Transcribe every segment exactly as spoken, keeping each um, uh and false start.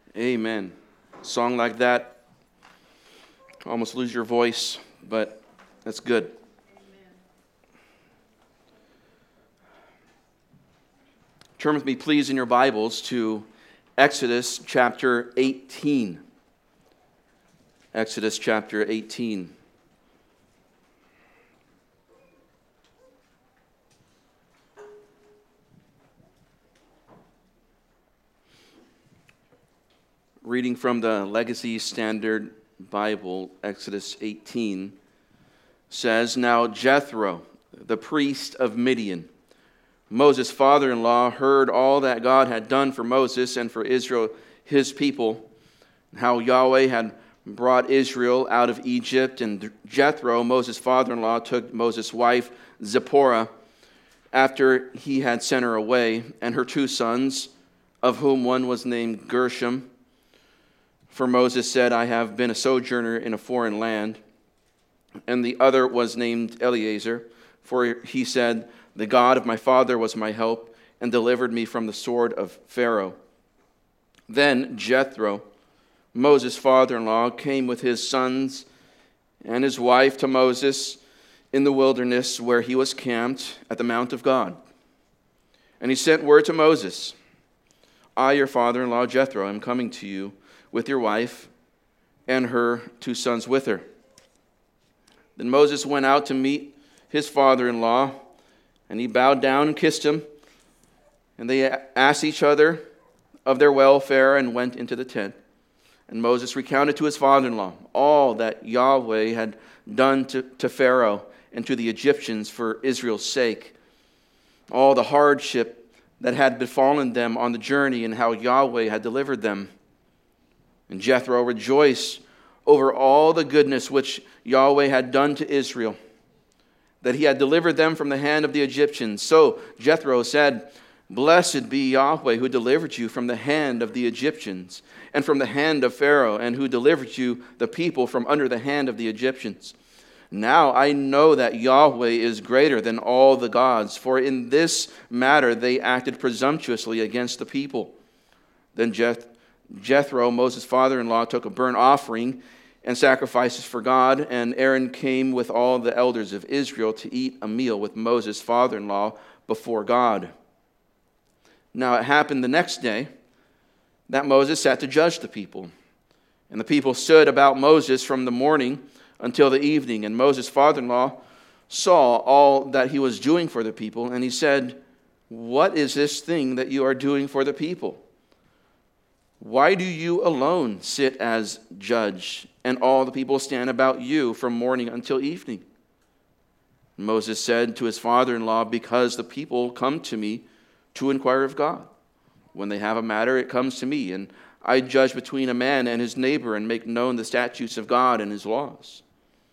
Amen. A song like that, almost lose your voice, but that's good. Amen. Turn with me, please, in your Bibles to Exodus chapter eighteen. Exodus chapter eighteen. Reading from the Legacy Standard Bible, Exodus eighteen says, "Now Jethro, the priest of Midian, Moses' father-in-law, heard all that God had done for Moses and for Israel, his people, how Yahweh had brought Israel out of Egypt. And Jethro, Moses' father-in-law, took Moses' wife, Zipporah, after he had sent her away, and her two sons, of whom one was named Gershom. For Moses said, I have been a sojourner in a foreign land. And the other was named Eleazar, for he said, the God of my father was my help, and delivered me from the sword of Pharaoh. Then Jethro, Moses' father-in-law, came with his sons and his wife to Moses in the wilderness where he was camped at the Mount of God. And he sent word to Moses, I, your father-in-law Jethro, am coming to you with your wife and her two sons with her. Then Moses went out to meet his father-in-law, and he bowed down and kissed him. And they asked each other of their welfare and went into the tent. And Moses recounted to his father-in-law all that Yahweh had done to, to Pharaoh and to the Egyptians for Israel's sake, all the hardship that had befallen them on the journey and how Yahweh had delivered them. And Jethro rejoiced over all the goodness which Yahweh had done to Israel, that he had delivered them from the hand of the Egyptians. So Jethro said, Blessed be Yahweh, who delivered you from the hand of the Egyptians, and from the hand of Pharaoh, and who delivered you, the people, from under the hand of the Egyptians. Now I know that Yahweh is greater than all the gods, for in this matter they acted presumptuously against the people. Then Jeth- Jethro, Moses' father-in-law, took a burnt offering and sacrifices for God, and Aaron came with all the elders of Israel to eat a meal with Moses' father-in-law before God. Now it happened the next day that Moses sat to judge the people. And the people stood about Moses from the morning until the evening. And Moses' father-in-law saw all that he was doing for the people, and he said, What is this thing that you are doing for the people? Why do you alone sit as judge, and all the people stand about you from morning until evening? And Moses said to his father-in-law, Because the people come to me to inquire of God. When they have a matter, it comes to me, and I judge between a man and his neighbor and make known the statutes of God and his laws.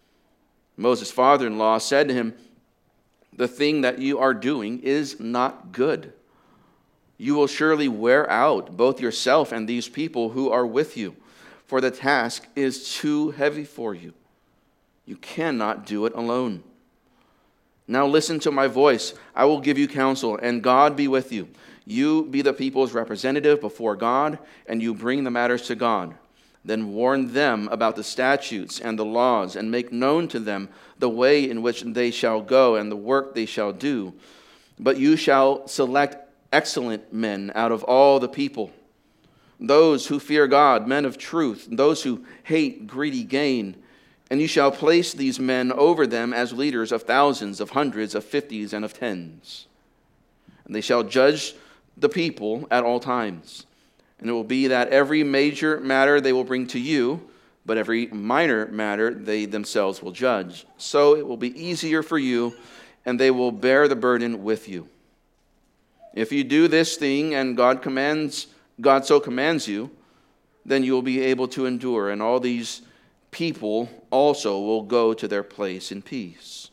Moses' father-in-law said to him, The thing that you are doing is not good. You will surely wear out both yourself and these people who are with you, for the task is too heavy for you. You cannot do it alone. Now listen to my voice. I will give you counsel, and God be with you. You be the people's representative before God, and you bring the matters to God. Then warn them about the statutes and the laws, and make known to them the way in which they shall go and the work they shall do. But you shall select excellent men out of all the people, those who fear God, men of truth, those who hate greedy gain. And you shall place these men over them as leaders of thousands, of hundreds, of fifties, and of tens. And they shall judge the people at all times. And it will be that every major matter they will bring to you, but every minor matter they themselves will judge. So it will be easier for you, and they will bear the burden with you. If you do this thing and God commands, God so commands you, then you will be able to endure, and all these people also will go to their place in peace.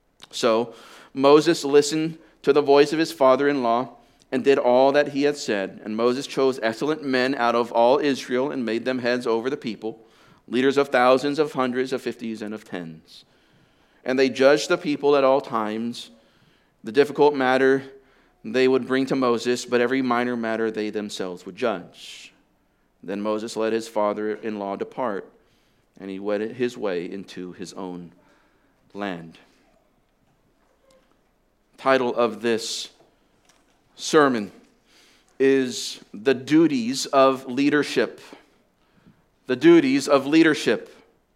So Moses listened to the voice of his father-in-law and did all that he had said. And Moses chose excellent men out of all Israel and made them heads over the people, leaders of thousands, of hundreds, of fifties, and of tens. And they judged the people at all times. The difficult matter they would bring to Moses, but every minor matter they themselves would judge. Then Moses let his father-in-law depart, and he went his way into his own land. Title of this sermon is The Duties of Leadership. The Duties of Leadership.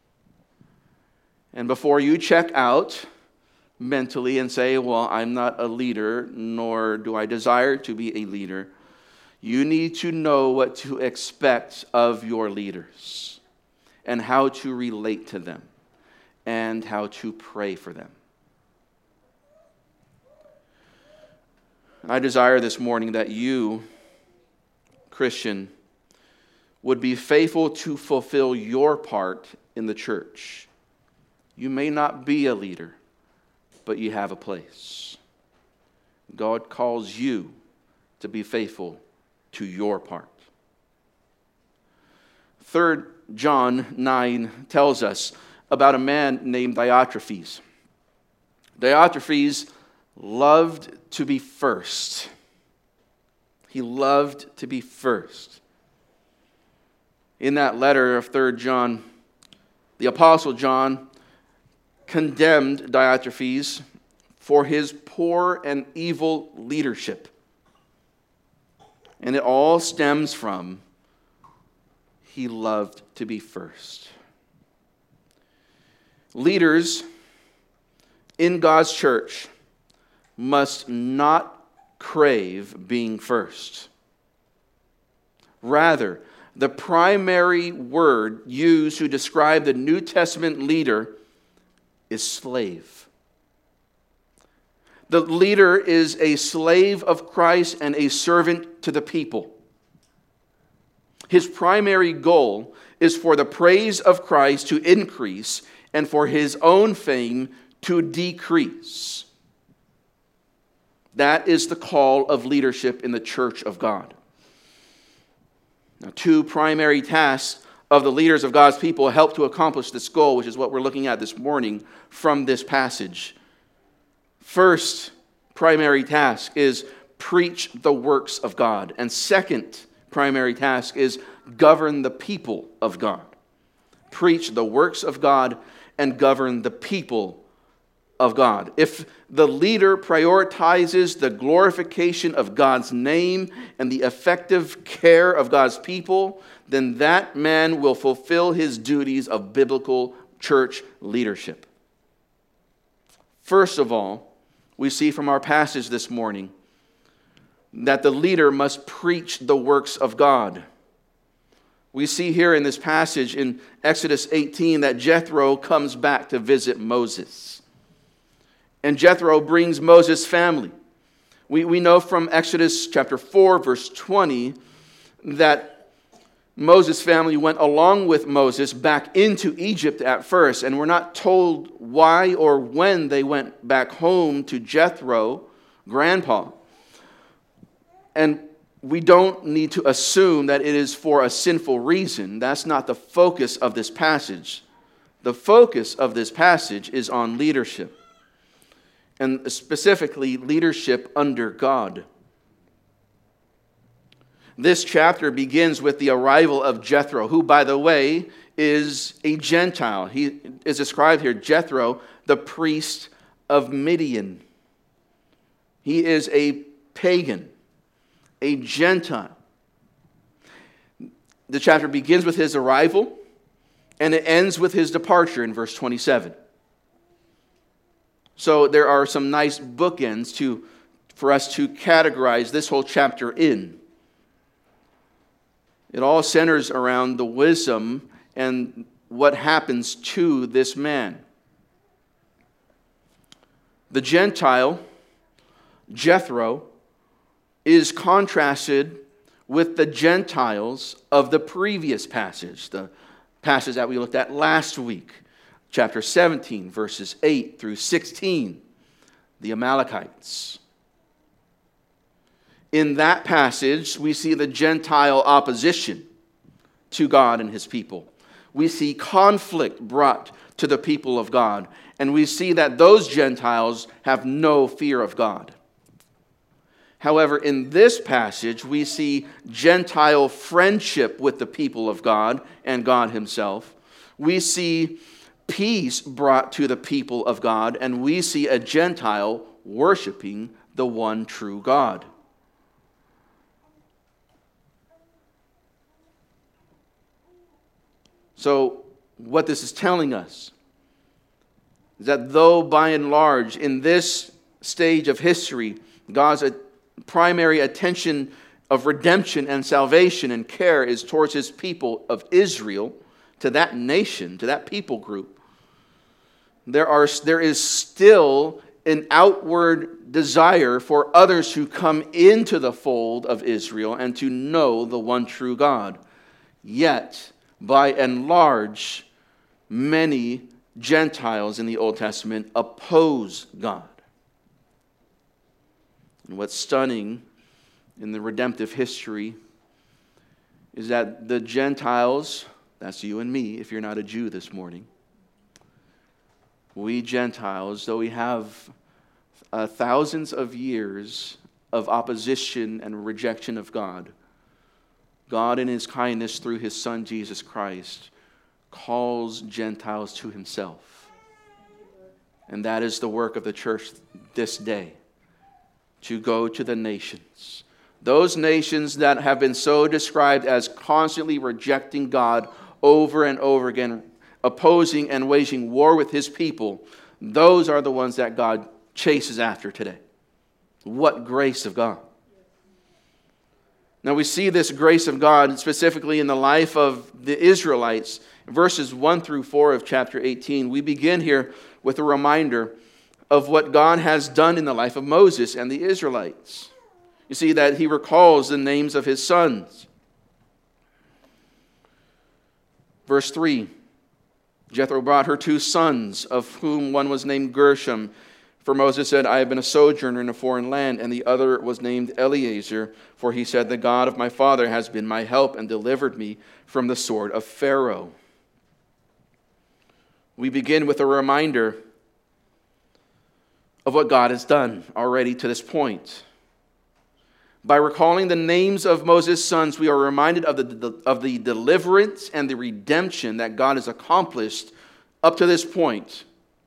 And before you check out mentally and say, well, I'm not a leader, nor do I desire to be a leader, you need to know what to expect of your leaders and how to relate to them and how to pray for them. I desire this morning that you, Christian, would be faithful to fulfill your part in the church. You may not be a leader, but you have a place. God calls you to be faithful to your part. Third John nine tells us about a man named Diotrephes. Diotrephes loved to be first. He loved to be first. In that letter of Third John, the Apostle John condemned Diotrephes for his poor and evil leadership. And it all stems from he loved to be first. Leaders in God's church must not crave being first. Rather, the primary word used to describe the New Testament leader is slave. The leader is a slave of Christ and a servant to the people. His primary goal is for the praise of Christ to increase and for his own fame to decrease. That is the call of leadership in the church of God. Now, two primary tasks of the leaders of God's people help to accomplish this goal, which is what we're looking at this morning from this passage. First primary task is preach the works of God. And second primary task is govern the people of God. Preach the works of God and govern the people of God. If the leader prioritizes the glorification of God's name and the effective care of God's people, then that man will fulfill his duties of biblical church leadership. First of all, we see from our passage this morning that the leader must preach the works of God. We see here in this passage in Exodus eighteen that Jethro comes back to visit Moses. And Jethro brings Moses' family. We, we know from Exodus chapter four, verse twenty, that Moses' family went along with Moses back into Egypt at first, and we're not told why or when they went back home to Jethro, grandpa. And we don't need to assume that it is for a sinful reason. That's not the focus of this passage. The focus of this passage is on leadership, and specifically leadership under God. This chapter begins with the arrival of Jethro, who, by the way, is a Gentile. He is described here, Jethro, the priest of Midian. He is a pagan, a Gentile. The chapter begins with his arrival, and it ends with his departure in verse twenty-seven. So there are some nice bookends to, for us to categorize this whole chapter in. It all centers around the wisdom and what happens to this man. The Gentile, Jethro, is contrasted with the Gentiles of the previous passage, the passage that we looked at last week, chapter seventeen, verses eight through sixteen, the Amalekites. In that passage, we see the Gentile opposition to God and his people. We see conflict brought to the people of God, and we see that those Gentiles have no fear of God. However, in this passage, we see Gentile friendship with the people of God and God himself. We see peace brought to the people of God, and we see a Gentile worshiping the one true God. So, what this is telling us is that though by and large in this stage of history, God's primary attention of redemption and salvation and care is towards his people of Israel, to that nation, to that people group, there are there is still an outward desire for others who come into the fold of Israel and to know the one true God. Yet, by and large, many Gentiles in the Old Testament oppose God. And what's stunning in the redemptive history is that the Gentiles, that's you and me if you're not a Jew this morning, we Gentiles, though we have uh, thousands of years of opposition and rejection of God, God in his kindness through his Son Jesus Christ calls Gentiles to himself. And that is the work of the church this day, to go to the nations. Those nations that have been so described as constantly rejecting God over and over again, opposing and waging war with his people, those are the ones that God chases after today. What grace of God. Now we see this grace of God specifically in the life of the Israelites. Verses one through four of chapter eighteen, we begin here with a reminder of what God has done in the life of Moses and the Israelites. You see that he recalls the names of his sons. Verse three, Jethro brought her two sons, of whom one was named Gershom. For Moses said, I have been a sojourner in a foreign land, and the other was named Eleazar, for he said, the God of my father has been my help and delivered me from the sword of Pharaoh. We begin with a reminder of what God has done already to this point. By recalling the names of Moses' sons, we are reminded of the, of the deliverance and the redemption that God has accomplished up to this point.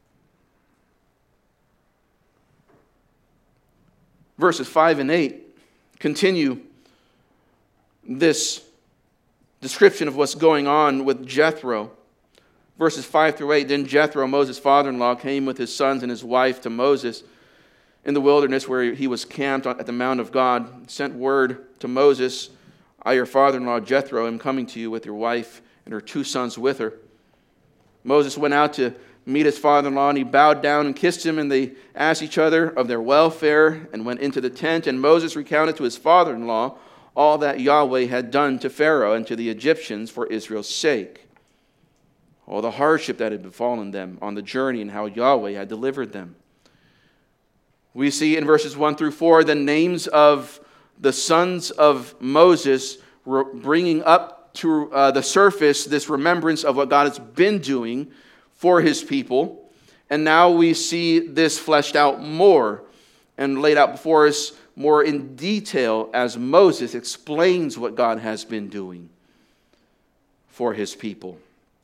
Verses five and eight continue this description of what's going on with Jethro. Verses five through eight, then Jethro, Moses' father-in-law, came with his sons and his wife to Moses in the wilderness where he was camped at the Mount of God, sent word to Moses, I, your father-in-law Jethro, am coming to you with your wife and her two sons with her. Moses went out to meet his father-in-law, and he bowed down and kissed him, and they asked each other of their welfare and went into the tent. And Moses recounted to his father-in-law all that Yahweh had done to Pharaoh and to the Egyptians for Israel's sake, all the hardship that had befallen them on the journey and how Yahweh had delivered them. We see in verses one through four the names of the sons of Moses bringing up to uh, the surface this remembrance of what God has been doing for his people. And now we see this fleshed out more and laid out before us more in detail as Moses explains what God has been doing for his people.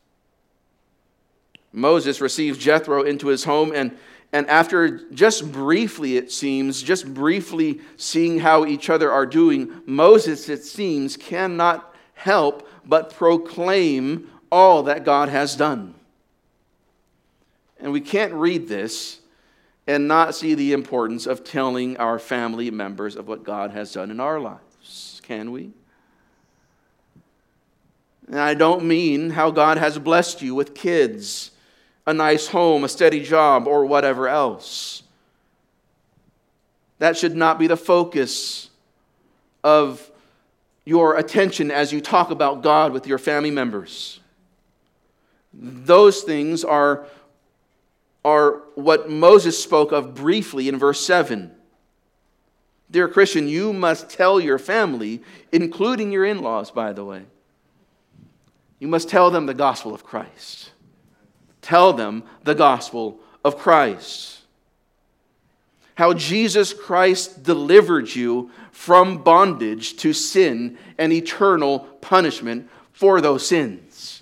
Moses receives Jethro into his home, and, and after just briefly, it seems, just briefly seeing how each other are doing, Moses, it seems, cannot help but proclaim all that God has done. And we can't read this and not see the importance of telling our family members of what God has done in our lives, can we? And I don't mean how God has blessed you with kids, a nice home, a steady job, or whatever else. That should not be the focus of your attention as you talk about God with your family members. Those things are, are what Moses spoke of briefly in verse seven. Dear Christian, you must tell your family, including your in-laws, by the way, you must tell them the gospel of Christ. Tell them the gospel of Christ. how Jesus Christ delivered you from bondage to sin and eternal punishment for those sins.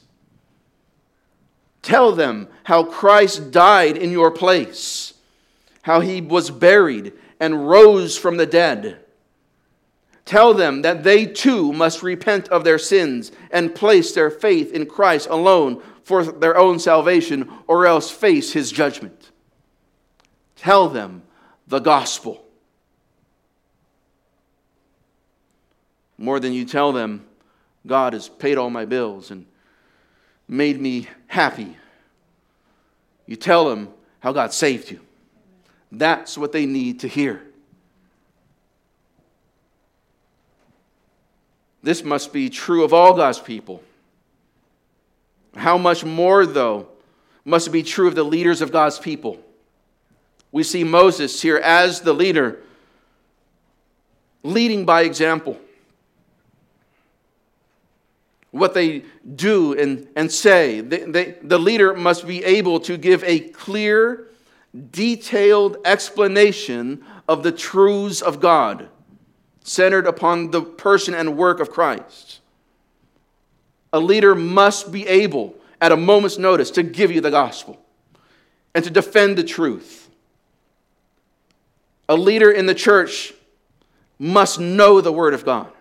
Tell them how Christ died in your place, how he was buried and rose from the dead. Tell them that they too must repent of their sins and place their faith in Christ alone for their own salvation, or else face his judgment. Tell them the gospel. More than you tell them, God has paid all my bills and made me happy. You tell them how God saved you. That's what they need to hear. This must be true of all God's people. How much more, though, must it be true of the leaders of God's people? We see Moses here as the leader, leading by example. What they do and, and say, they, they, the leader must be able to give a clear, detailed explanation of the truths of God, centered upon the person and work of Christ. A leader must be able, at a moment's notice, to give you the gospel and to defend the truth. A leader in the church must know the Word of God.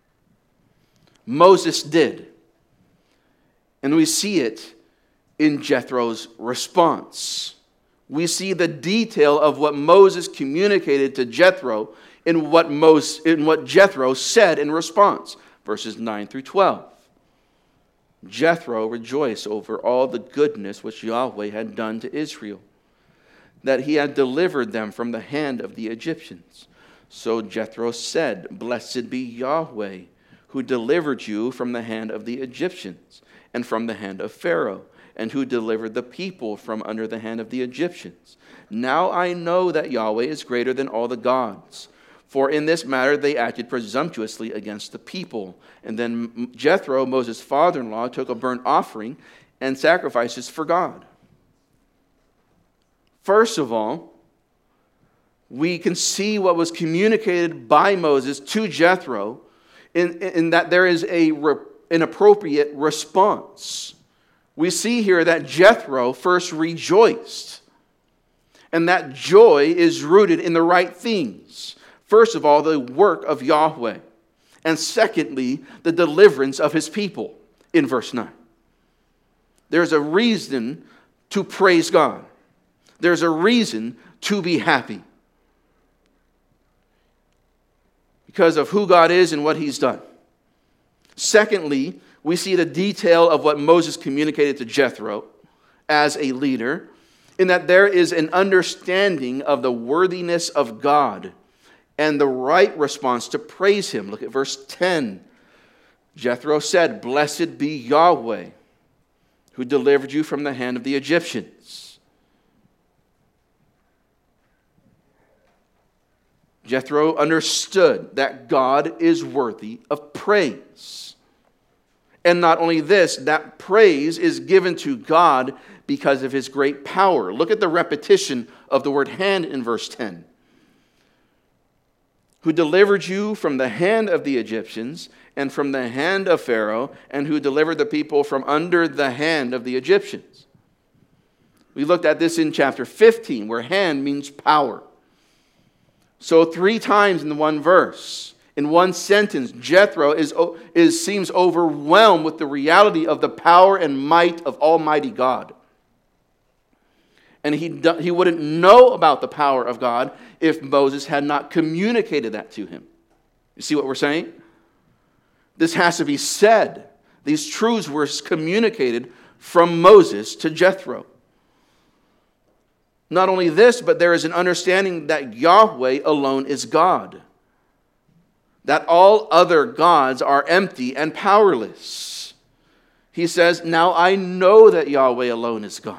Moses did. And we see it in Jethro's response. We see the detail of what Moses communicated to Jethro in what, Moses, in what Jethro said in response. Verses nine through twelve. Jethro rejoiced over all the goodness which Yahweh had done to Israel, that he had delivered them from the hand of the Egyptians. So Jethro said, Blessed be Yahweh, who delivered you from the hand of the Egyptians, and from the hand of Pharaoh, and who delivered the people from under the hand of the Egyptians. Now I know that Yahweh is greater than all the gods, for in this matter they acted presumptuously against the people. And then Jethro, Moses' father-in-law, took a burnt offering and sacrifices for God. First of all, we can see what was communicated by Moses to Jethro in, in that there is a, an appropriate response. We see here that Jethro first rejoiced, and that joy is rooted in the right things. First of all, the work of Yahweh, and secondly, the deliverance of his people in verse nine. There's a reason to praise God. There's a reason to be happy because of who God is and what he's done. Secondly, we see the detail of what Moses communicated to Jethro as a leader, in that there is an understanding of the worthiness of God and the right response to praise him. Look at verse ten. Jethro said, Blessed be Yahweh, who delivered you from the hand of the Egyptians. Jethro understood that God is worthy of praise. And not only this, that praise is given to God because of his great power. Look at the repetition of the word hand in verse ten. Who delivered you from the hand of the Egyptians and from the hand of Pharaoh, and who delivered the people from under the hand of the Egyptians. We looked at this in chapter fifteen, where hand means power. So three times in the one verse, in one sentence, Jethro is, is, seems overwhelmed with the reality of the power and might of Almighty God. And he, he wouldn't know about the power of God if Moses had not communicated that to him. You see what we're saying? This has to be said. These truths were communicated from Moses to Jethro. Not only this, but there is an understanding that Yahweh alone is God. That all other gods are empty and powerless. He says, now I know that Yahweh alone is God.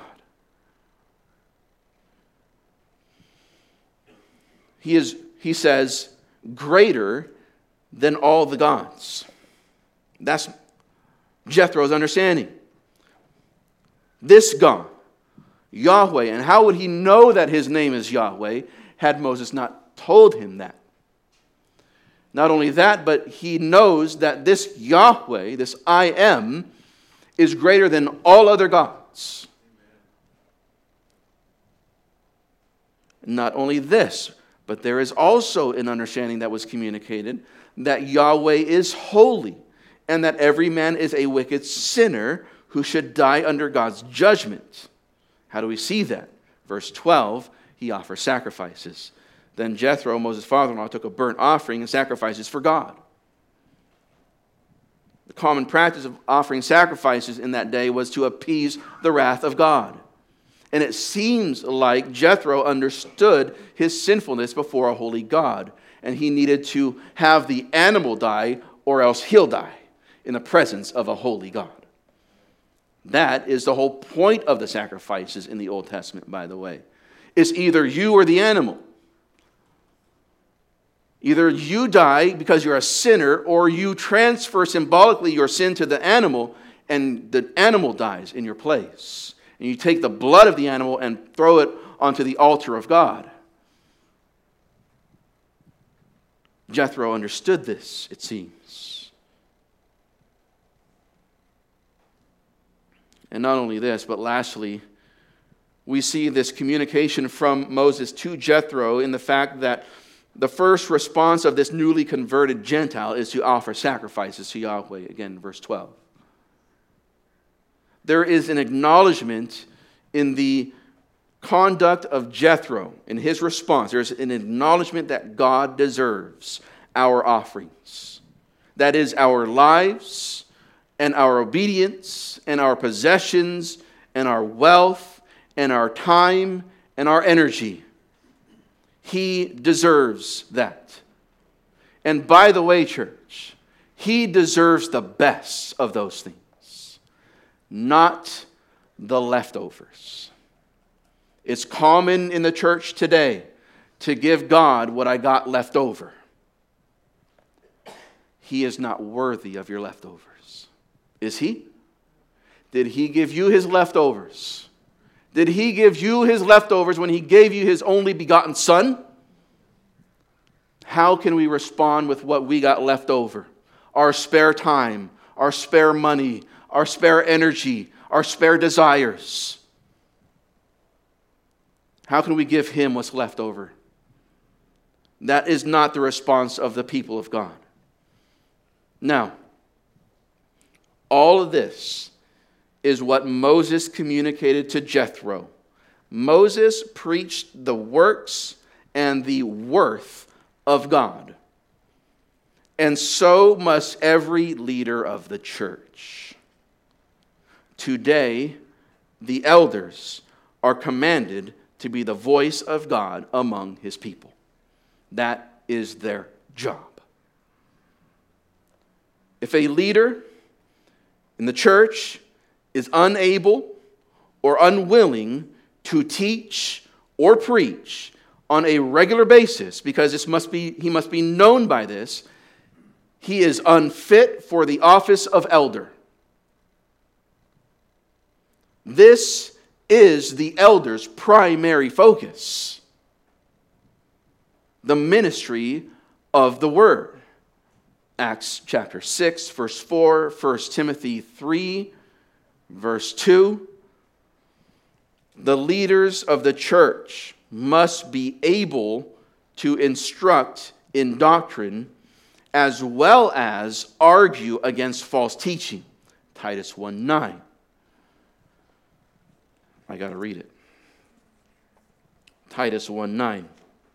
He is, he says, greater than all the gods. That's Jethro's understanding. This God, Yahweh, and how would he know that his name is Yahweh? had Moses not told him that. Not only that, but he knows that this Yahweh, this I Am, is greater than all other gods. Not only this, but there is also an understanding that was communicated that Yahweh is holy and that every man is a wicked sinner who should die under God's judgment. How do we see that? Verse twelve, he offers sacrifices. Then Jethro, Moses' father-in-law, took a burnt offering and sacrifices for God. The common practice of offering sacrifices in that day was to appease the wrath of God. And it seems like Jethro understood his sinfulness before a holy God, and he needed to have the animal die or else he'll die in the presence of a holy God. That is the whole point of the sacrifices in the Old Testament, by the way. It's either you or the animal. Either you die because you're a sinner, or you transfer symbolically your sin to the animal, and the animal dies in your place. And you take the blood of the animal and throw it onto the altar of God. Jethro understood this, it seems. And not only this, but lastly, we see this communication from Moses to Jethro in the fact that the first response of this newly converted Gentile is to offer sacrifices to Yahweh. Again, verse twelve. There is an acknowledgement in the conduct of Jethro, in his response. There's an acknowledgement that God deserves our offerings. That is, our lives and our obedience and our possessions and our wealth and our time and our energy. He deserves that. And by the way, church, he deserves the best of those things, not the leftovers. It's common in the church today to give God what I got left over. He is not worthy of your leftovers. Is he? Did he give you his leftovers? Did he give you his leftovers when he gave you his only begotten son? How can we respond with what we got left over? Our spare time, our spare money, our spare energy, our spare desires. How can we give him what's left over? That is not the response of the people of God. Now, all of this is what Moses communicated to Jethro. Moses preached the works and the worth of God. And so must every leader of the church. Today, the elders are commanded to be the voice of God among his people. That is their job. If a leader in the church is unable or unwilling to teach or preach on a regular basis, because this must be, he must be known by this, he is unfit for the office of elder. This is the elder's primary focus. The ministry of the word. Acts chapter six, verse four, First Timothy three, verse two. The leaders of the church must be able to instruct in doctrine as well as argue against false teaching. Titus one nine. I got to read it. Titus one nine.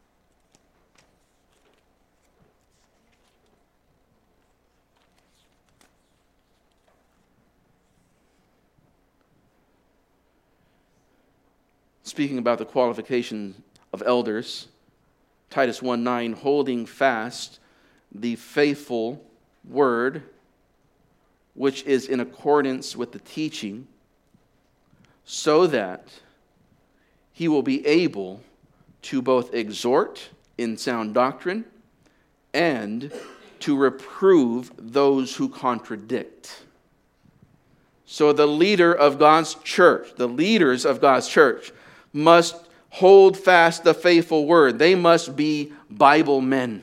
Speaking about the qualification of elders, Titus one nine, holding fast the faithful word, which is in accordance with the teaching, so that he will be able to both exhort in sound doctrine and to reprove those who contradict. So the leader of God's church, the leaders of God's church, must hold fast the faithful word. They must be Bible men.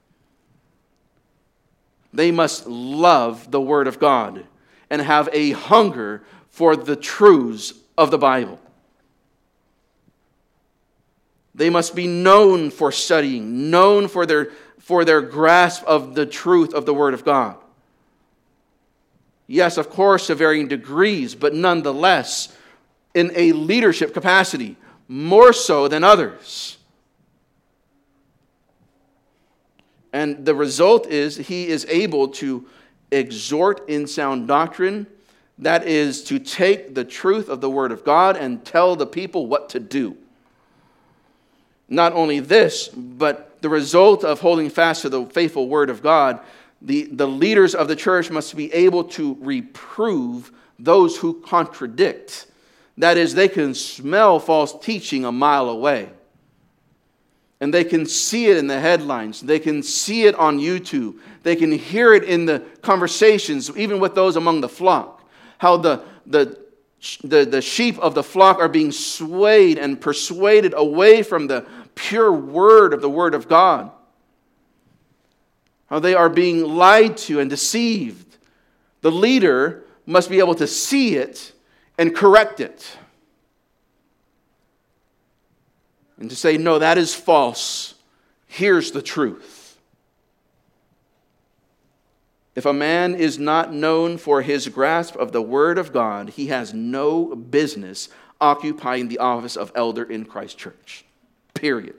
They must love the Word of God and have a hunger for the truths of the Bible. They must be known for studying, known for their, for their grasp of the truth of the Word of God. Yes, of course, to varying degrees, but nonetheless, in a leadership capacity, more so than others. And the result is he is able to exhort in sound doctrine, that is to take the truth of the Word of God and tell the people what to do. Not only this, but the result of holding fast to the faithful Word of God, the, the leaders of the church must be able to reprove those who contradict. That is, they can smell false teaching a mile away. And they can see it in the headlines. They can see it on YouTube. They can hear it in the conversations, even with those among the flock. How the, the, the, the sheep of the flock are being swayed and persuaded away from the pure word of the Word of God. How they are being lied to and deceived. The leader must be able to see it and correct it. And to say, no, that is false. Here's the truth. If a man is not known for his grasp of the Word of God, he has no business occupying the office of elder in Christ Church. Period.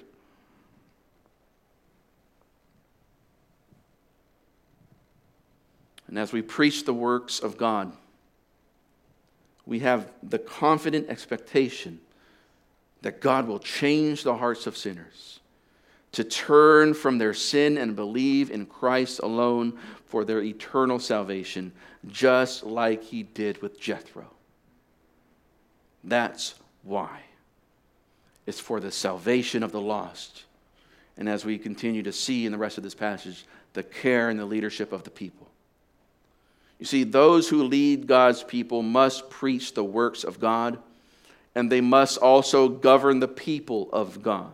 And as we preach the works of God, we have the confident expectation that God will change the hearts of sinners to turn from their sin and believe in Christ alone for their eternal salvation, just like he did with Jethro. That's why. It's for the salvation of the lost. And as we continue to see in the rest of this passage, the care and the leadership of the people. You see, those who lead God's people must preach the works of God, and they must also govern the people of God.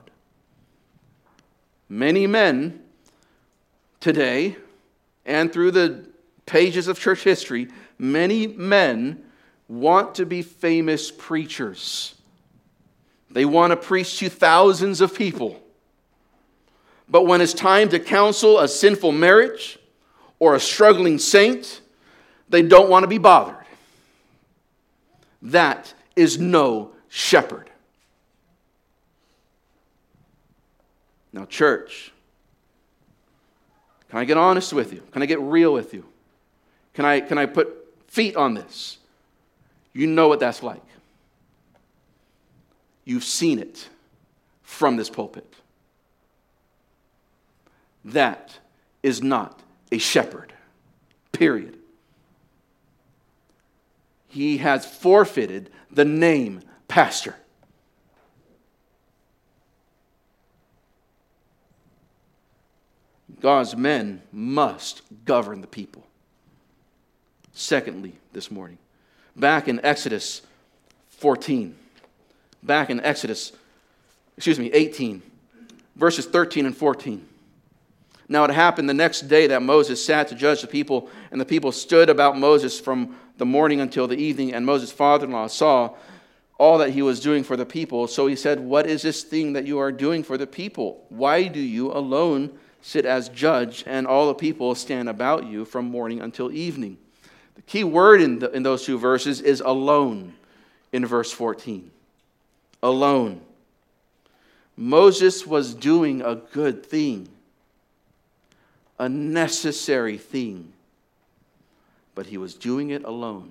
Many men today, and through the pages of church history, many men want to be famous preachers. They want to preach to thousands of people. But when it's time to counsel a sinful marriage or a struggling saint, they don't want to be bothered. That is no shepherd. Now, church, can I get honest with you? Can I get real with you? Can I, can I put feet on this? You know what that's like. You've seen it from this pulpit. That is not a shepherd. Period. He has forfeited the name pastor. God's men must govern the people. Secondly, this morning, back in Exodus fourteen, back in Exodus, excuse me, eighteen, verses thirteen and fourteen. Now it happened the next day that Moses sat to judge the people, and the people stood about Moses from the morning until the evening, and Moses' father-in-law saw all that he was doing for the people. So he said, "What is this thing that you are doing for the people? Why do you alone sit as judge, and all the people stand about you from morning until evening?" The key word in, the, in those two verses is alone in verse fourteen. Alone. Moses was doing a good thing, a necessary thing, but he was doing it alone.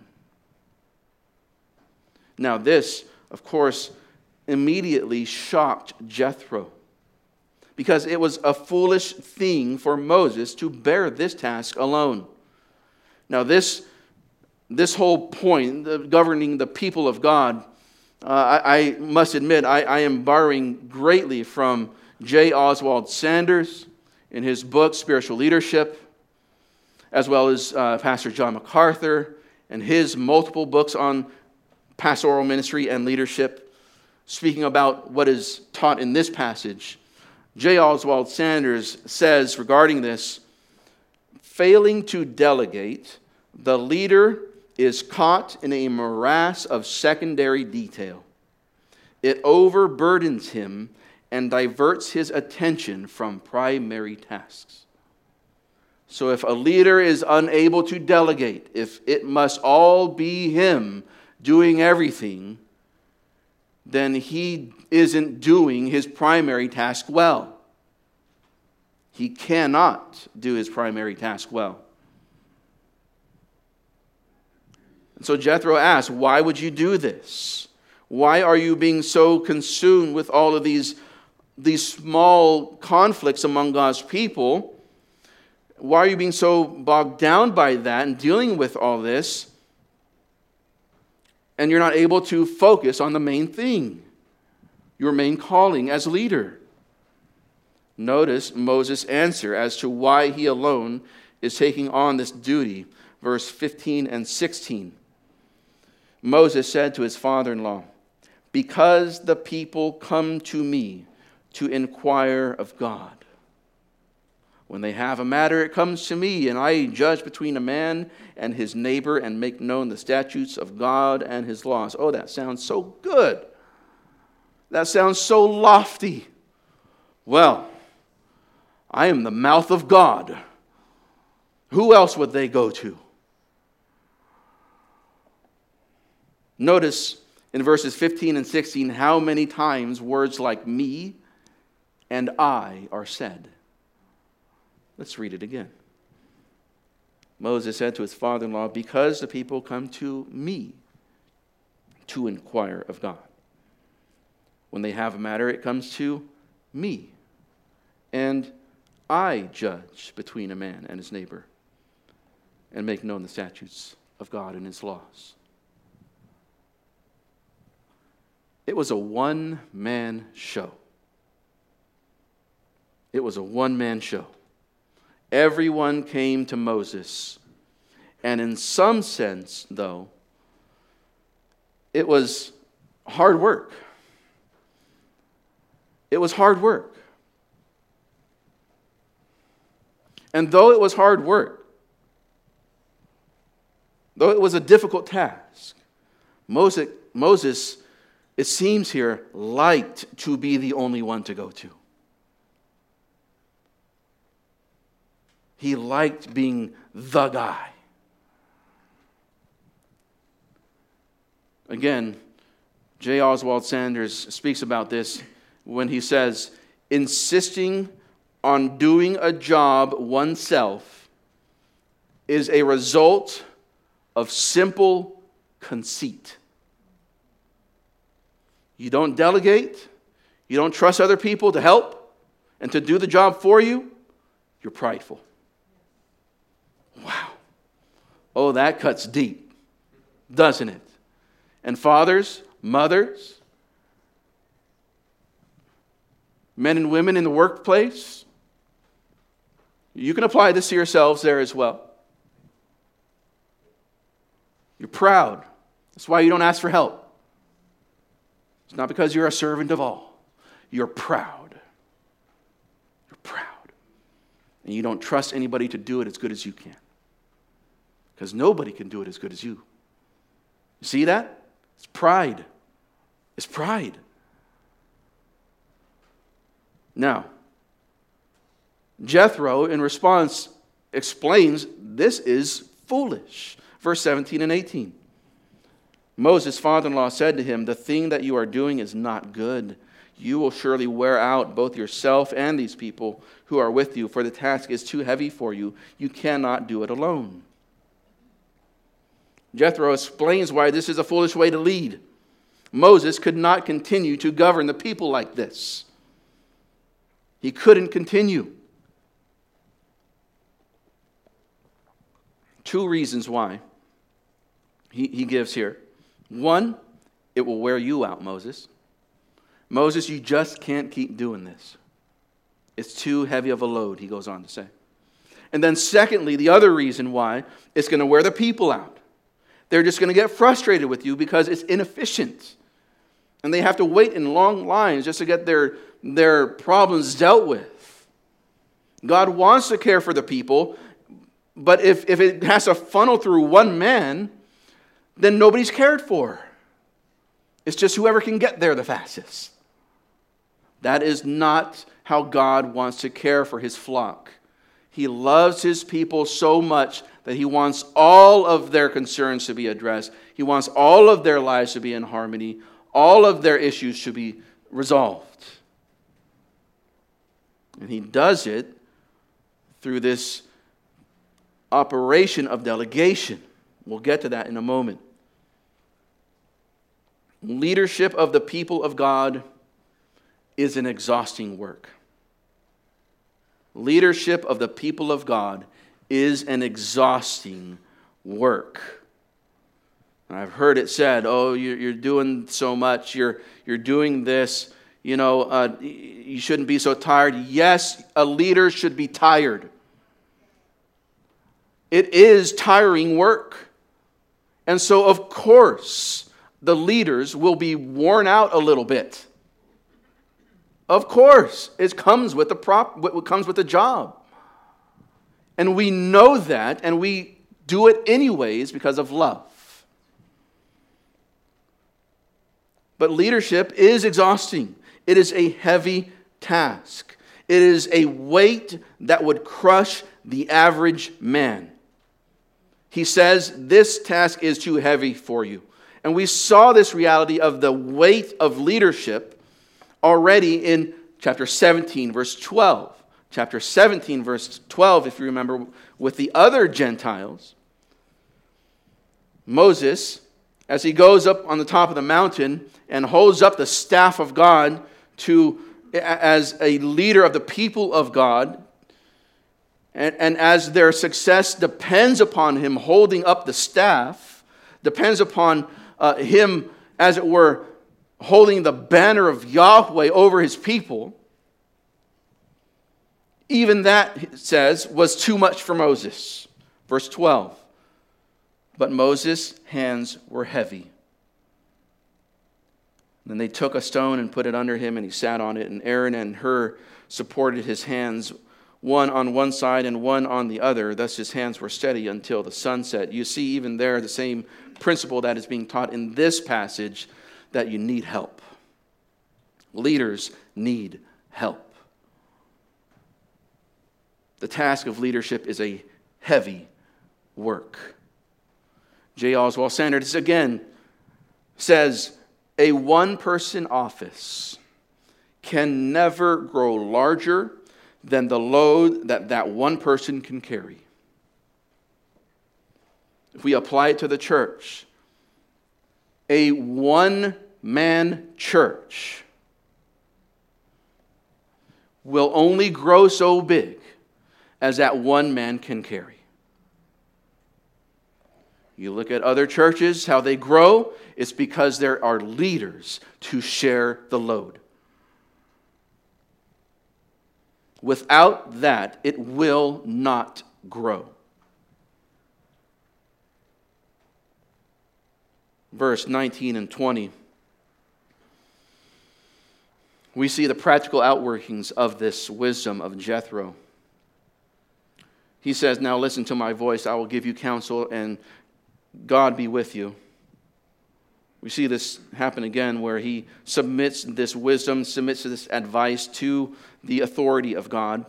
Now this, of course, immediately shocked Jethro, because it was a foolish thing for Moses to bear this task alone. Now this, this whole point, the governing the people of God, uh, I, I must admit, I, I am borrowing greatly from J. Oswald Sanders in his book, Spiritual Leadership, as well as uh, Pastor John MacArthur and his multiple books on pastoral ministry and leadership. speaking about what is taught in this passage, J. Oswald Sanders says regarding this, failing to delegate, the leader is caught in a morass of secondary detail. It overburdens him and diverts his attention from primary tasks. So if a leader is unable to delegate, if it must all be him doing everything, then he isn't doing his primary task well. He cannot do his primary task well. And so Jethro asks, why would you do this? Why are you being so consumed with all of these, these small conflicts among God's people? Why are you being so bogged down by that and dealing with all this? And you're not able to focus on the main thing, your main calling as leader. Notice Moses' answer as to why he alone is taking on this duty. Verse fifteen and sixteen. Moses said to his father-in-law, because the people come to me to inquire of God. When they have a matter, it comes to me, and I judge between a man and his neighbor and make known the statutes of God and his laws. Oh, that sounds so good. That sounds so lofty. Well, I am the mouth of God. Who else would they go to? Notice in verses fifteen and sixteen how many times words like me and I are said. Let's read it again. Moses said to his father-in-law, because the people come to me to inquire of God. When they have a matter, it comes to me. And I judge between a man and his neighbor and make known the statutes of God and his laws. It was a one-man show. It was a one-man show. Everyone came to Moses. And in some sense, though, it was hard work. It was hard work. And though it was hard work, though it was a difficult task, Moses, Moses, it seems here, liked to be the only one to go to. He liked being the guy. Again, J. Oswald Sanders speaks about this when he says, insisting on doing a job oneself is a result of simple conceit. You don't delegate, you don't trust other people to help and to do the job for you, you're prideful. Wow. Oh, that cuts deep, doesn't it? And fathers, mothers, men and women in the workplace, you can apply this to yourselves there as well. You're proud. That's why you don't ask for help. It's not because you're a servant of all. You're proud. You're proud. And you don't trust anybody to do it as good as you can. Because nobody can do it as good as you. You see that? It's pride. It's pride. Now, Jethro, in response, explains this is foolish. Verse seventeen and eighteen. Moses' father-in-law said to him, the thing that you are doing is not good. You will surely wear out both yourself and these people who are with you, for the task is too heavy for you. You cannot do it alone. Jethro explains why this is a foolish way to lead. Moses could not continue to govern the people like this. He couldn't continue. Two reasons why he, he gives here. One, it will wear you out, Moses. Moses, you just can't keep doing this. It's too heavy of a load, he goes on to say. And then secondly, the other reason why, it's going to wear the people out. They're just going to get frustrated with you because it's inefficient. And they have to wait in long lines just to get their, their problems dealt with. God wants to care for the people, but if, if it has to funnel through one man, then nobody's cared for. It's just whoever can get there the fastest. That is not how God wants to care for his flock. He loves his people so much that he wants all of their concerns to be addressed. He wants all of their lives to be in harmony. All of their issues to be resolved. And he does it through this operation of delegation. We'll get to that in a moment. Leadership of the people of God is an exhausting work. Leadership of the people of God is an exhausting work. And I've heard it said, oh, you're, you're doing so much, you're, you're doing this, you know, uh, you shouldn't be so tired. Yes, a leader should be tired. It is tiring work. And so, of course, the leaders will be worn out a little bit. Of course, it comes with the prop, it comes with the job. And we know that, and we do it anyways because of love. But leadership is exhausting. It is a heavy task. It is a weight that would crush the average man. He says, this task is too heavy for you. And we saw this reality of the weight of leadership already in chapter seventeen, verse twelve. Chapter seventeen, verse twelve, if you remember, with the other Gentiles. Moses, as he goes up on the top of the mountain and holds up the staff of God to as a leader of the people of God, and, and as their success depends upon him holding up the staff, depends upon uh, him, as it were, holding the banner of Yahweh over his people, even that, it says, was too much for Moses. Verse twelve. But Moses' hands were heavy. Then they took a stone and put it under him, and he sat on it. And Aaron and Hur supported his hands, one on one side and one on the other. Thus his hands were steady until the sun set. You see even there the same principle that is being taught in this passage, that you need help. Leaders need help. The task of leadership is a heavy work. J. Oswald Sanders again says, a one-person office can never grow larger than the load that that one person can carry. If we apply it to the church, a one-man church will only grow so big as that one man can carry. You look at other churches, how they grow, it's because there are leaders to share the load. Without that, it will not grow. Verse nineteen and twenty. We see the practical outworkings of this wisdom of Jethro. He says, now listen to my voice, I will give you counsel, and God be with you. We see this happen again where he submits this wisdom, submits this advice to the authority of God.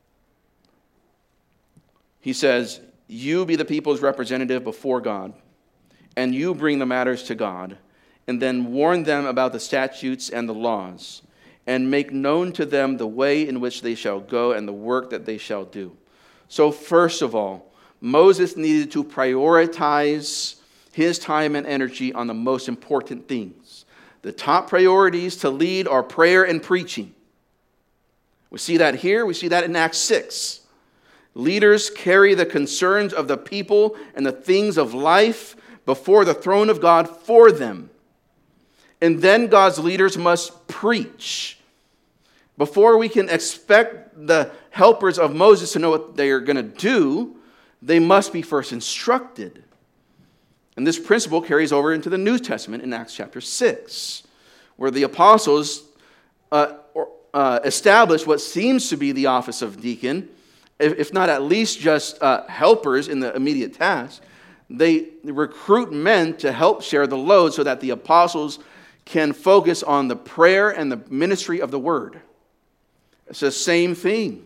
He says, you be the people's representative before God, and you bring the matters to God, and then warn them about the statutes and the laws, and make known to them the way in which they shall go and the work that they shall do. So first of all, Moses needed to prioritize his time and energy on the most important things. The top priorities to lead are prayer and preaching. We see that here. We see that in Acts six. Leaders carry the concerns of the people and the things of life before the throne of God for them. And then God's leaders must preach. Before we can expect the helpers of Moses to know what they are going to do, they must be first instructed. And this principle carries over into the New Testament in Acts chapter six, where the apostles uh, or, uh, established what seems to be the office of deacon, if, if not at least just uh, helpers in the immediate task. They recruit men to help share the load so that the apostles can focus on the prayer and the ministry of the word. It's the same thing.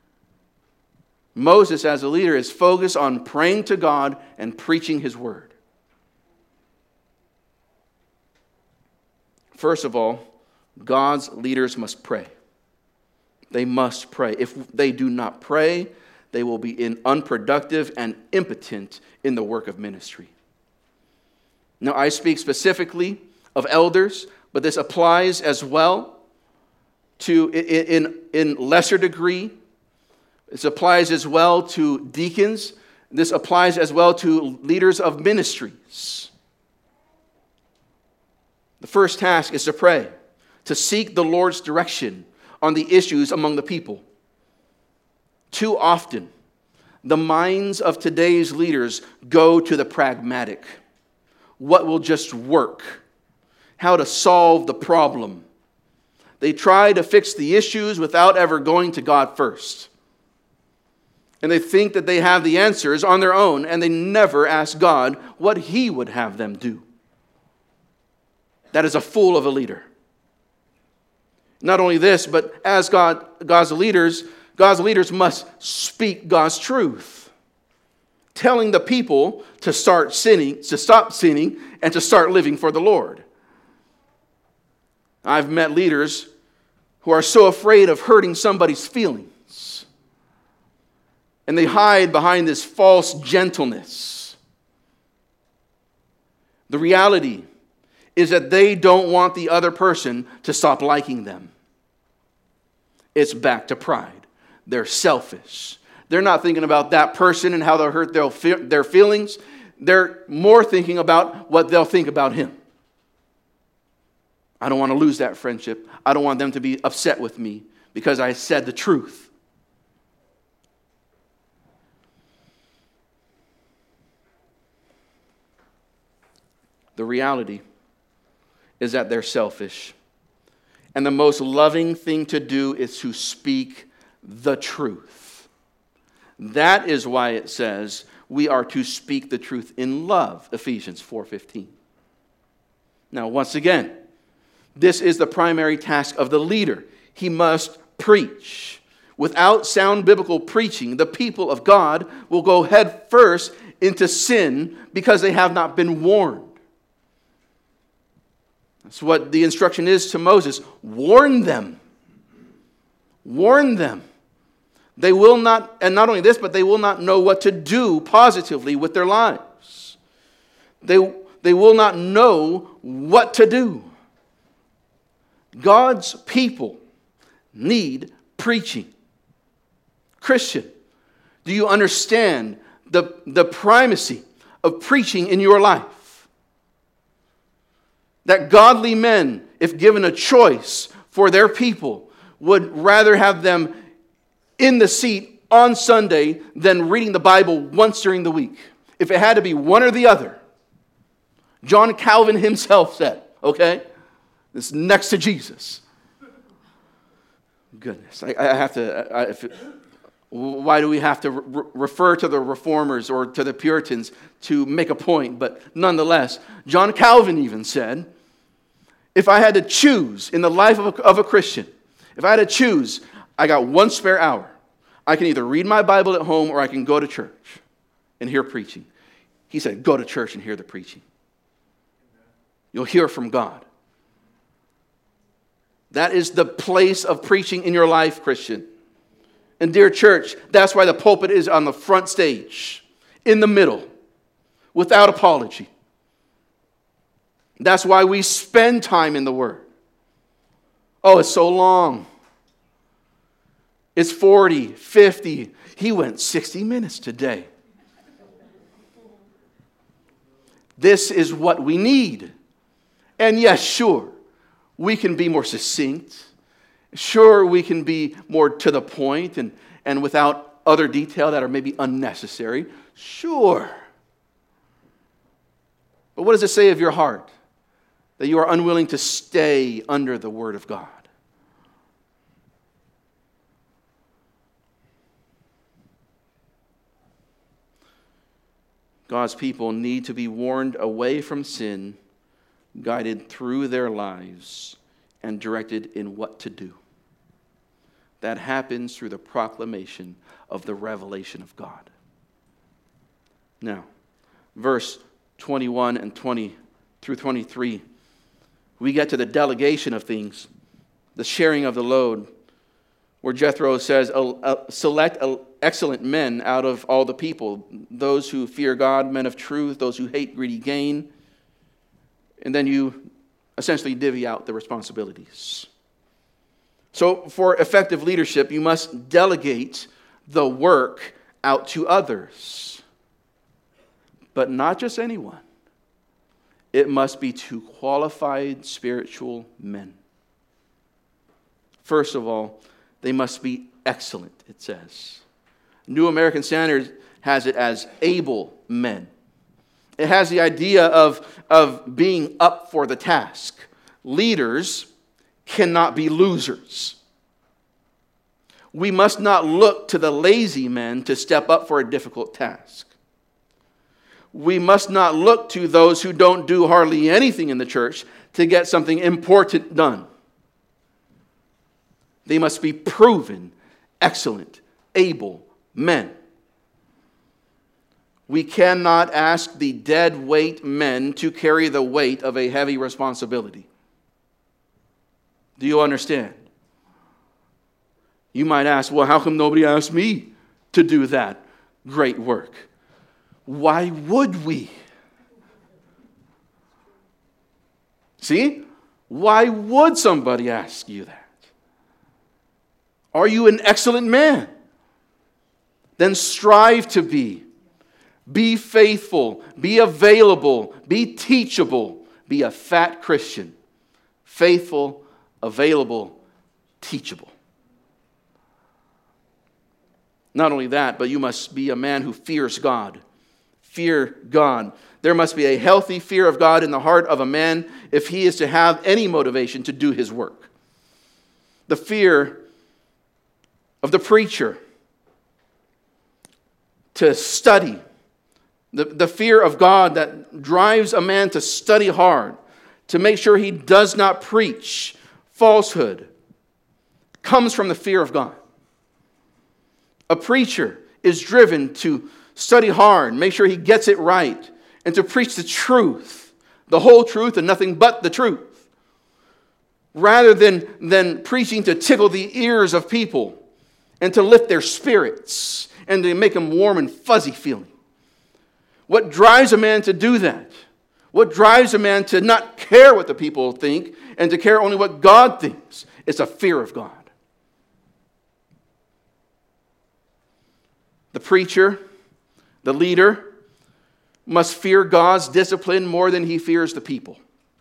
Moses, as a leader, is focused on praying to God and preaching his word. First of all, God's leaders must pray. They must pray. If they do not pray, they will be in unproductive and impotent in the work of ministry. Now, I speak specifically of elders, but this applies as well to, in, in, in lesser degree, this applies as well to deacons. This applies as well to leaders of ministries. The first task is to pray, to seek the Lord's direction on the issues among the people. Too often, the minds of today's leaders go to the pragmatic. What will just work? How to solve the problem. They try to fix the issues without ever going to God first. And they think that they have the answers on their own, and they never ask God what He would have them do. That is a fool of a leader. Not only this, but as God, God's leaders, God's leaders must speak God's truth, telling the people to start sinning, to stop sinning, and to start living for the Lord. I've met leaders who are so afraid of hurting somebody's feelings, and they hide behind this false gentleness. The reality is that they don't want the other person to stop liking them. It's back to pride. They're selfish. They're not thinking about that person and how they'll hurt their, their feelings. They're more thinking about what they'll think about him. I don't want to lose that friendship. I don't want them to be upset with me because I said the truth. The reality is that they're selfish. And the most loving thing to do is to speak the truth. That is why it says we are to speak the truth in love, Ephesians four fifteen. Now, once again, this is the primary task of the leader. He must preach. Without sound biblical preaching, the people of God will go head first into sin because they have not been warned. That's what the instruction is to Moses. Warn them. Warn them. They will not, and not only this, but they will not know what to do positively with their lives. They, they will not know what to do. God's people need preaching. Christian, do you understand the, the primacy of preaching in your life? That godly men, if given a choice for their people, would rather have them in the seat on Sunday than reading the Bible once during the week. If it had to be one or the other. John Calvin himself said, okay? This is next to Jesus. Goodness, I, I have to, I, if it, why do we have to re- refer to the Reformers or to the Puritans to make a point? But nonetheless, John Calvin even said, if I had to choose in the life of a, of a Christian, if I had to choose, I got one spare hour. I can either read my Bible at home or I can go to church and hear preaching. He said, go to church and hear the preaching. You'll hear from God. That is the place of preaching in your life, Christian. And dear church, that's why the pulpit is on the front stage, in the middle, without apology. That's why we spend time in the Word. Oh, it's so long. It's forty, fifty. He went sixty minutes today. This is what we need. And yes, sure, we can be more succinct. Sure, we can be more to the point and, and without other detail that are maybe unnecessary. Sure. But what does it say of your heart? that you are unwilling to stay under the Word of God. God's people need to be warned away from sin, guided through their lives, and directed in what to do. That happens through the proclamation of the revelation of God. Now, verse twenty-one and twenty through twenty-three, we get to the delegation of things, the sharing of the load, where Jethro says, select excellent men out of all the people, those who fear God, men of truth, those who hate greedy gain. And then you essentially divvy out the responsibilities. So for effective leadership, you must delegate the work out to others. But not just anyone. It must be to qualified spiritual men. First of all, they must be excellent, it says. New American Standard has it as able men. It has the idea of, of being up for the task. Leaders cannot be losers. We must not look to the lazy men to step up for a difficult task. We must not look to those who don't do hardly anything in the church to get something important done. They must be proven, excellent, able men. We cannot ask the dead weight men to carry the weight of a heavy responsibility. Do you understand? You might ask, well, how come nobody asked me to do that great work? Why would we? See? Why would somebody ask you that? Are you an excellent man? Then strive to be. Be faithful. Be available. Be teachable. Be a fat Christian. Faithful, available, teachable. Not only that, but you must be a man who fears God. Fear God. There must be a healthy fear of God in the heart of a man if he is to have any motivation to do his work. The fear of the preacher to study. The, the fear of God that drives a man to study hard, to make sure he does not preach falsehood, comes from the fear of God. A preacher is driven to study hard, make sure he gets it right, and to preach the truth, the whole truth and nothing but the truth, rather than, than preaching to tickle the ears of people and to lift their spirits and to make them warm and fuzzy feeling. What drives a man to do that? What drives a man to not care what the people think and to care only what God thinks? It's a fear of God. The preacher, the leader, must fear God's discipline more than he fears the people.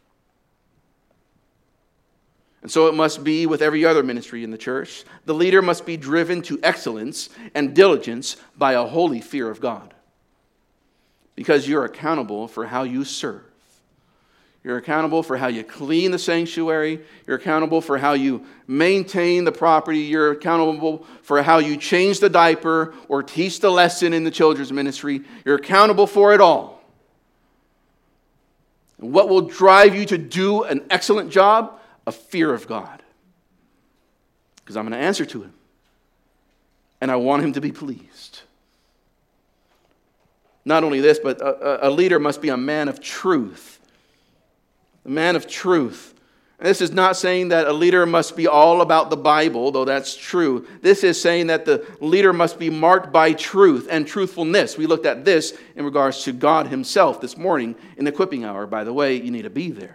And so it must be with every other ministry in the church. The leader must be driven to excellence and diligence by a holy fear of God. Because you're accountable for how you serve. You're accountable for how you clean the sanctuary. You're accountable for how you maintain the property. You're accountable for how you change the diaper or teach the lesson in the children's ministry. You're accountable for it all. And what will drive you to do an excellent job? A fear of God. Because I'm going to answer to him. And I want him to be pleased. Not only this, but a, a leader must be a man of truth. A man of truth. And this is not saying that a leader must be all about the Bible, though that's true. This is saying that the leader must be marked by truth and truthfulness. We looked at this in regards to God himself this morning in equipping hour. By the way, you need to be there.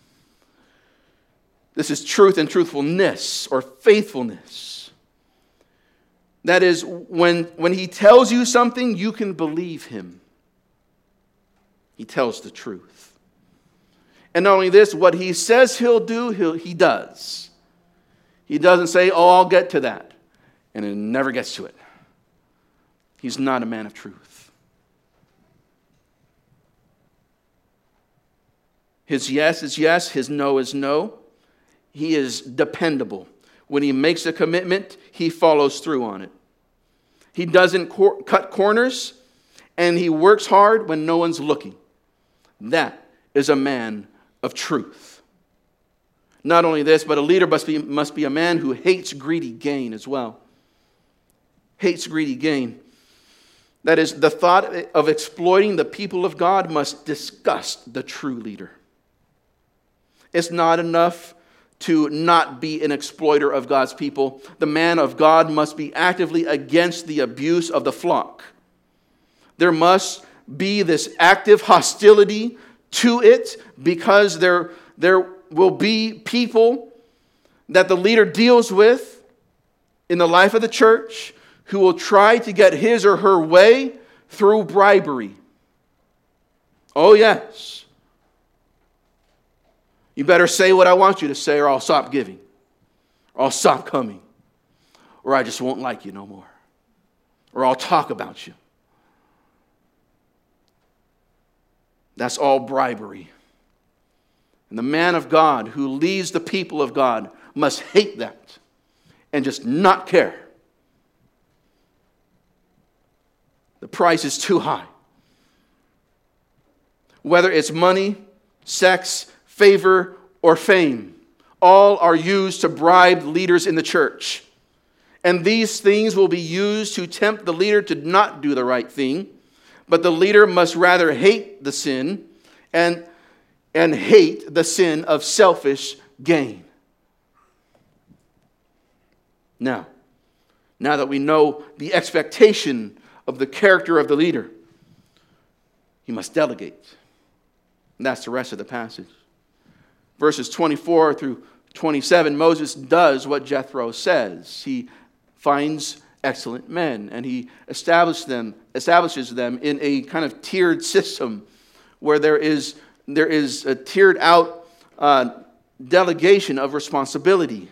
This is truth and truthfulness or faithfulness. That is, when, when he tells you something, you can believe him. He tells the truth. And not only this, what he says he'll do, he'll, he does. He doesn't say, oh, I'll get to that. And it never gets to it. He's not a man of truth. His yes is yes, his no is no. He is dependable. When he makes a commitment, he follows through on it. He doesn't cor- cut corners, and he works hard when no one's looking. That is a man of truth. Not only this, but a leader must be, must be a man who hates greedy gain as well. Hates greedy gain. That is, the thought of exploiting the people of God must disgust the true leader. It's not enough to not be an exploiter of God's people. The man of God must be actively against the abuse of the flock. There must be this active hostility to it, because there, there will be people that the leader deals with in the life of the church who will try to get his or her way through bribery. Oh, yes. You better say what I want you to say, or I'll stop giving, or I'll stop coming, or I just won't like you no more, or I'll talk about you. That's all bribery. And the man of God who leads the people of God must hate that and just not care. The price is too high. Whether it's money, sex, favor, or fame, all are used to bribe leaders in the church. And these things will be used to tempt the leader to not do the right thing. But the leader must rather hate the sin and, and hate the sin of selfish gain. Now, now that we know the expectation of the character of the leader, he must delegate. And that's the rest of the passage. Verses twenty-four through twenty-seven, Moses does what Jethro says. He finds excellent men, and he establishes them, establishes them in a kind of tiered system where there is, there is a tiered out uh, delegation of responsibility.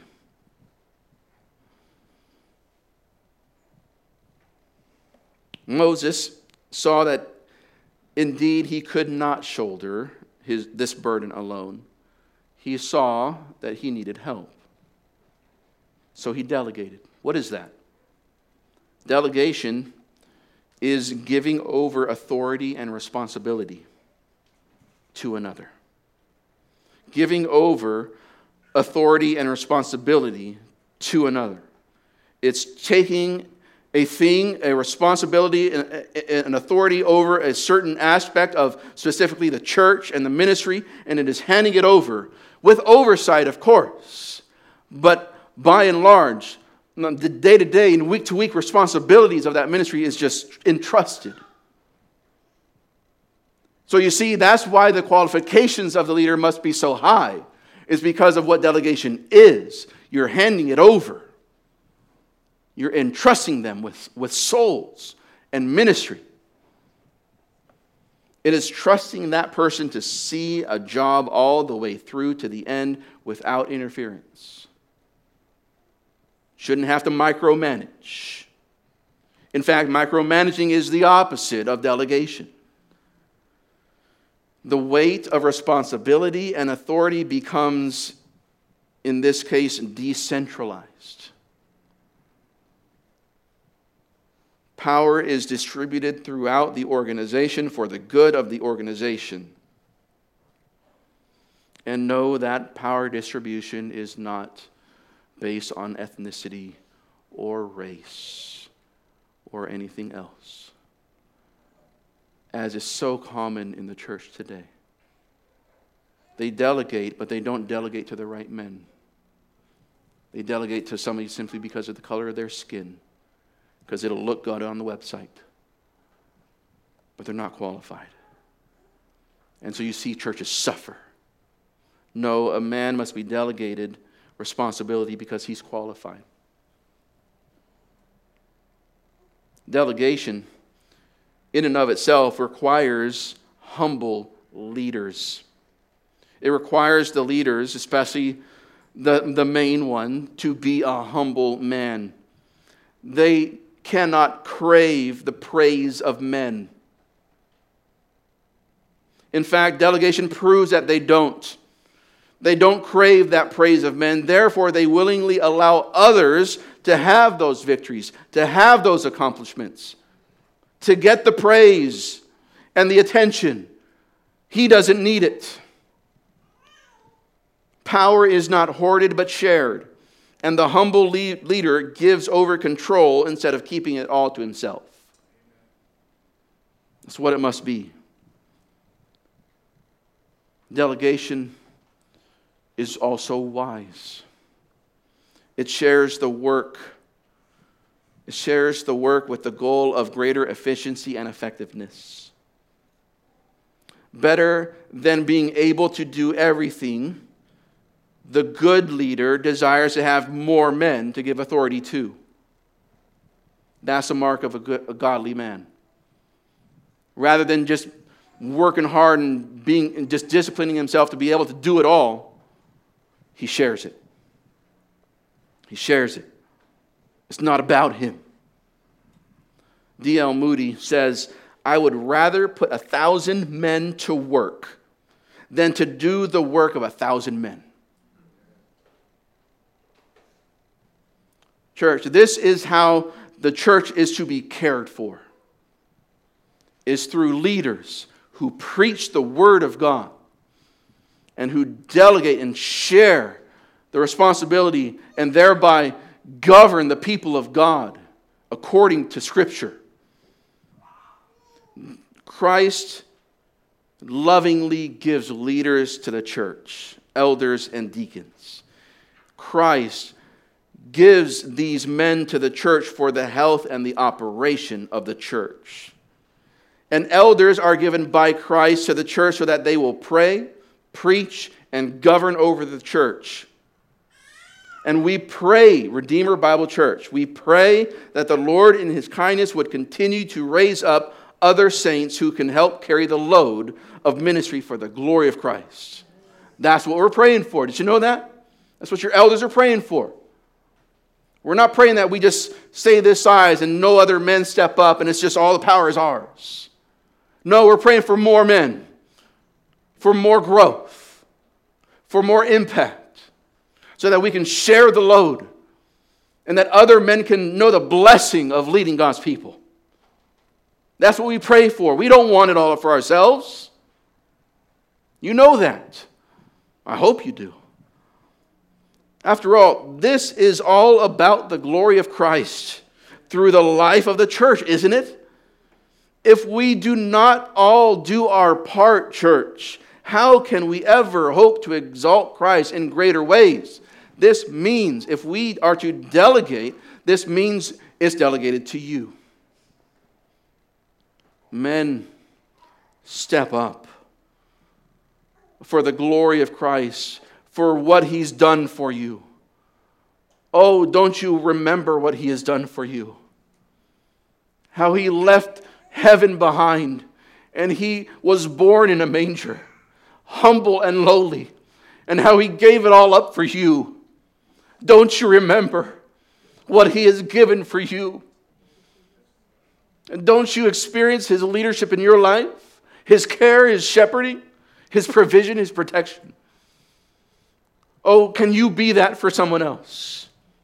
Moses saw that indeed he could not shoulder his, this burden alone. He saw that he needed help. So he delegated. What is that? Delegation is giving over authority and responsibility to another. Giving over authority and responsibility to another. It's taking a thing, a responsibility, an authority over a certain aspect of specifically the church and the ministry, and it is handing it over with oversight, of course. But by and large, the day-to-day and week-to-week responsibilities of that ministry is just entrusted. So you see, that's why the qualifications of the leader must be so high, is because of what delegation is. You're handing it over. You're entrusting them with, with souls and ministry. It is trusting that person to see a job all the way through to the end without interference. Shouldn't have to micromanage. In fact, micromanaging is the opposite of delegation. The weight of responsibility and authority becomes, in this case, decentralized. Power is distributed throughout the organization for the good of the organization. And know that power distribution is not based on ethnicity or race or anything else, as is so common in the church today. They delegate, but they don't delegate to the right men. They delegate to somebody simply because of the color of their skin, because it'll look good on the website. But they're not qualified. And so you see churches suffer. No, a man must be delegated responsibility because he's qualified. Delegation, in and of itself, requires humble leaders. It requires the leaders, especially the, the main one, to be a humble man. They cannot crave the praise of men. In fact, delegation proves that they don't. They don't crave that praise of men. Therefore, they willingly allow others to have those victories, to have those accomplishments, to get the praise and the attention. He doesn't need it. Power is not hoarded but shared, and the humble leader gives over control instead of keeping it all to himself. That's what it must be. Delegation is also wise. It shares the work. It shares the work with the goal of greater efficiency and effectiveness. Better than being able to do everything, the good leader desires to have more men to give authority to. That's a mark of a, good, a godly man. Rather than just working hard and being and just disciplining himself to be able to do it all, he shares it. He shares it. It's not about him. D L Moody says, I would rather put a thousand men to work than to do the work of a thousand men. Church, this is how the church is to be cared for. Is through leaders who preach the Word of God and who delegate and share the responsibility and thereby govern the people of God according to Scripture. Christ lovingly gives leaders to the church, elders and deacons. Christ gives these men to the church for the health and the operation of the church. And elders are given by Christ to the church so that they will pray, preach, and govern over the church. And we pray, Redeemer Bible Church, we pray that the Lord in His kindness would continue to raise up other saints who can help carry the load of ministry for the glory of Christ. That's what we're praying for. Did you know that? That's what your elders are praying for. We're not praying that we just stay this size and no other men step up and it's just all the power is ours. No, we're praying for more men, for more growth, for more impact, so that we can share the load and that other men can know the blessing of leading God's people. That's what we pray for. We don't want it all for ourselves. You know that. I hope you do. After all, this is all about the glory of Christ through the life of the church, isn't it? If we do not all do our part, church, how can we ever hope to exalt Christ in greater ways? This means, if we are to delegate, this means it's delegated to you. Men, step up for the glory of Christ, for what He's done for you. Oh, don't you remember what He has done for you? How He left heaven behind and He was born in a manger, humble and lowly, and how He gave it all up for you. Don't you remember what He has given for you? And don't you experience His leadership in your life? His care, His shepherding, His provision, His protection. Oh, can you be that for someone else?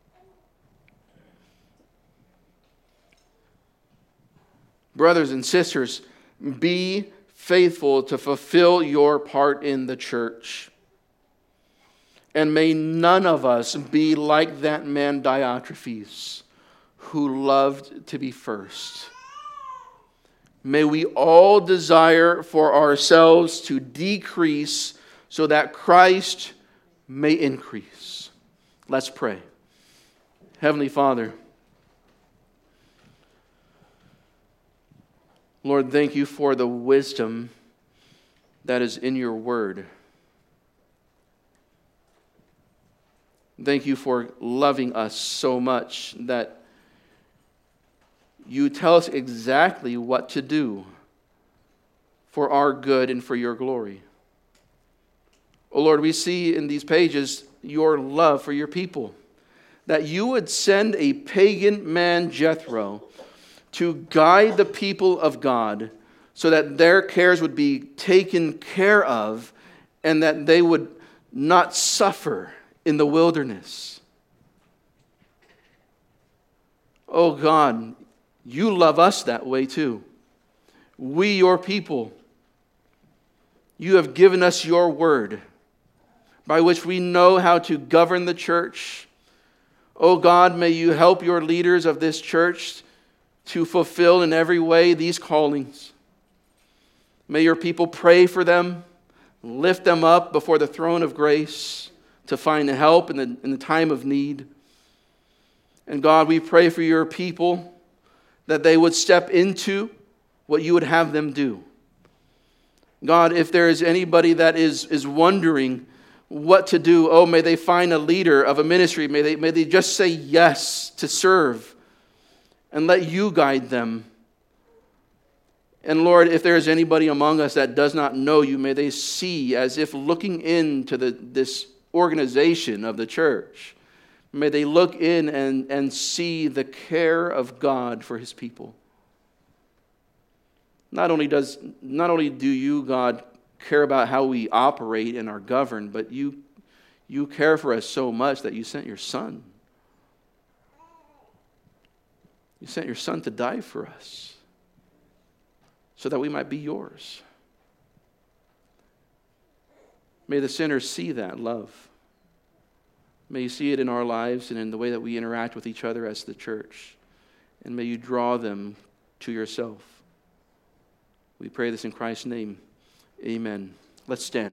Brothers and sisters, be faithful to fulfill your part in the church. And may none of us be like that man Diotrephes, who loved to be first. May we all desire for ourselves to decrease so that Christ may increase. Let's pray. Heavenly Father, Lord, thank you for the wisdom that is in your word. Thank you for loving us so much that you tell us exactly what to do for our good and for your glory. Oh Lord, we see in these pages your love for your people, that you would send a pagan man, Jethro, to guide the people of God so that their cares would be taken care of and that they would not suffer in the wilderness. Oh God, you love us that way too. We, your people, you have given us your word by which we know how to govern the church. Oh God, may you help your leaders of this church to fulfill in every way these callings. May your people pray for them, lift them up before the throne of grace to find help in the, in the time of need. And God, we pray for your people that they would step into what you would have them do. God, if there is anybody that is, is wondering what to do, oh, may they find a leader of a ministry. May they, may they just say yes to serve and let you guide them. And Lord, if there is anybody among us that does not know you, may they see as if looking into the, this organization of the church. May they look in and, and see the care of God for his people. Not only does, not only do you, God, care about how we operate and are governed, but you, you care for us so much that you sent your Son. You sent your Son to die for us so that we might be yours. May the sinners see that love. May you see it in our lives and in the way that we interact with each other as the church. And may you draw them to yourself. We pray this in Christ's name. Amen. Let's stand.